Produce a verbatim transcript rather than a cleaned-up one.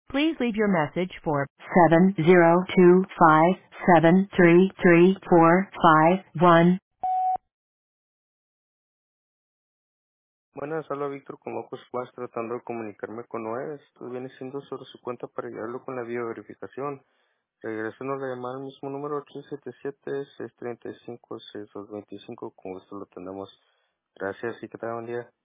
Please leave your message for seven zero two five seven three three four five one. Buenas, habla Víctor con Locos Plus tratando de comunicarme con Noé. Esto viene siendo sobre su cuenta para ayudarlo con la videoverificación. Regresanos la llamada al mismo número ocho siete siete, seis tres cinco, seis dos dos cinco. Con gusto lo tenemos. Gracias y que tengan un día.